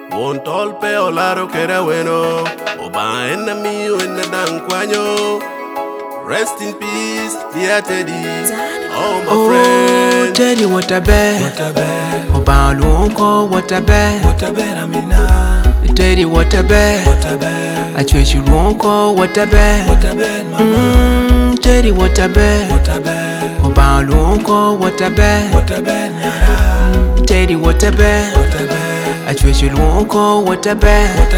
Won't all pay olaro kera bueno. Oba enemy when the dan kwanyo. Rest in peace, dear Teddy. Oh my friend. Teddy, what a bad. Oba Luonko, what a bad. Amina. Teddy, what a bad. I choose you Luonko, what a bad. Teddy, what a bad. Oba Luonko, what a bad. Teddy, what a bad. I choose you Luonko, what a bad.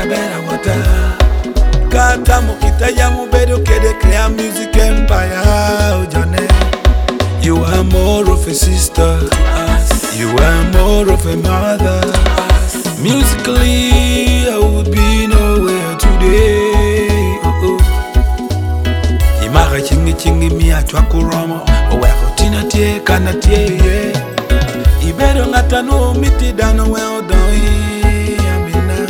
Kata mukita ya mubedo kede clear music empire ujane. You are more of a sister to us. You are more of a mother to us. Musically, I would be nowhere today. Imara chingi mi atwa kuromo. Oweko tina tie kana tie ye. Ibedo ngata no miti dano we odoi. Amina.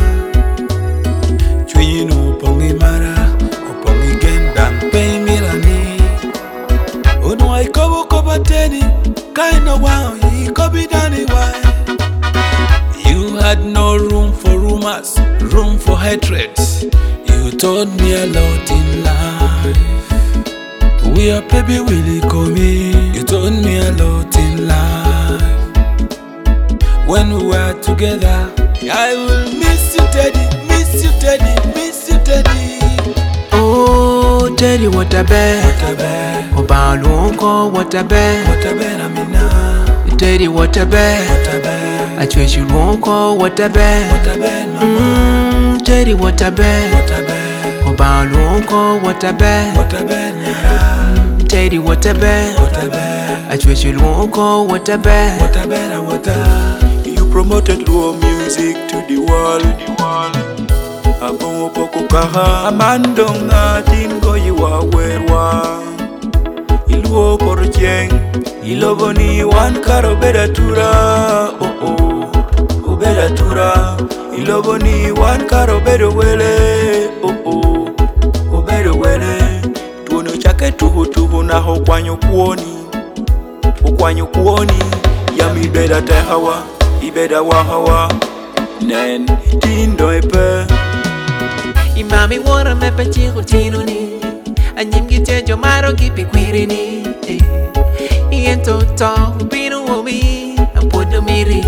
Chwi no pongi mara. Opongi gendang pay milani. Ono ay kobo Teddy. Kinda wow, he could be done why. You had no room for rumors, room for hatred. You taught me a lot in life. We are baby Willie coming. You taught me a lot in life. When we were together, I will miss you, Teddy, miss you, Teddy, miss you, Teddy. Oh, Teddy, what a bad. Oba Luonko, what a bad. Amina. Teddy, what a bad. I choose you Luonko, what a bad. Teddy, what a bad. Oba Luonko, what a bad. Teddy, what a bad. I choose you Luonko, what a bad. You promoted Luo music to the world. Abongo poko kaha amandonga tingo yiwa werwa. Iluo korcheng iloboni wan karo beda tura. Beda tura iloboni wan karo bedo wele. Bedo wele tuno chake tuhu na hokwanyo kuoni yami beda tehawa ibeda wahawa nen tindo epe. Imami wora me pechiko chino ni anyim gitejo maro kipi kwiri ni Iento to binu womi Ampudo miri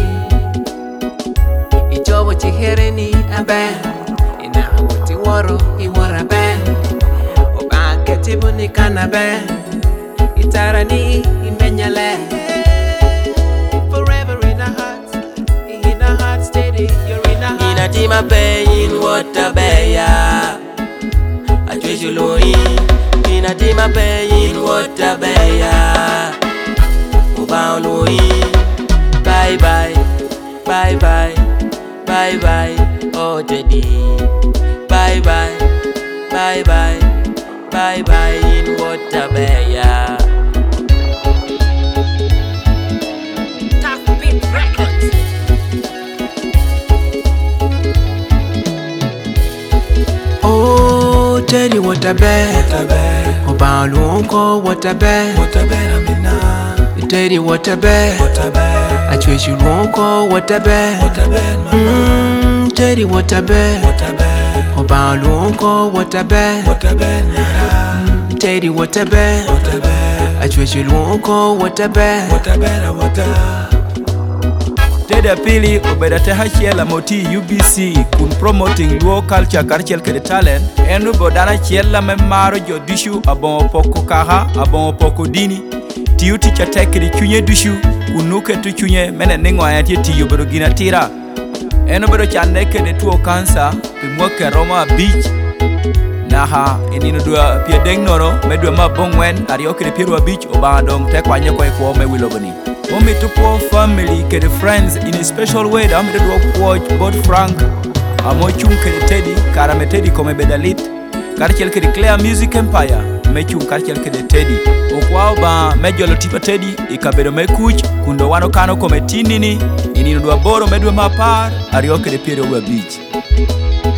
Ijobo chihere ni aben Ina wuti woro iwara ben Oba ketibu ni kana ben Itara ni imenyale Forever in our hearts steady, you're in our hearts. Ina tima payin water beya I choose you Louis. Ina tima payin water beya Oba Louis. Bye bye, bye bye, bye bye, oh Teddy. Bye bye, bye bye, bye bye in water beya. Teddy, what a bad. Oba Luonko, what a bad. Amina. Teddy, what a bad. I choose you Luonko, what a bad. Teddy, what a bad. Oba Luonko, what a bad. Teddy, what a bad. I choose you Luonko, what a bad. Teddy Pili obeda teha moti UBC kun promoting Luo culture karchel kede talent enu bodana chiela memaro jo dishu abon poko kaha abon poko dini tiyu ticha tekri chunye dishu kunuke tu chunye mene ningo ayati tiyo bedo gina tira enu bedo chane kede tuo kansa pimwoke Roma Beach naha inino dua pia dengnoro medua mabongwen arioke de Pirwa Beach obadong tekwanye kwa ikuwa me wilobani Mommy to poor family, ke the friends in a special way. I'm the watch both Frank, Amochung ke Teddy, Karame Teddy come bedalit, Karchel ke the Clear Music Empire, Mechung Karchel ke the Teddy. Okwao ba Major Lotifa Teddy, ikabedo mekuch, kundo wano kano come tinini, inino dua boro medwe mapar, arioke the Pirwa Beach.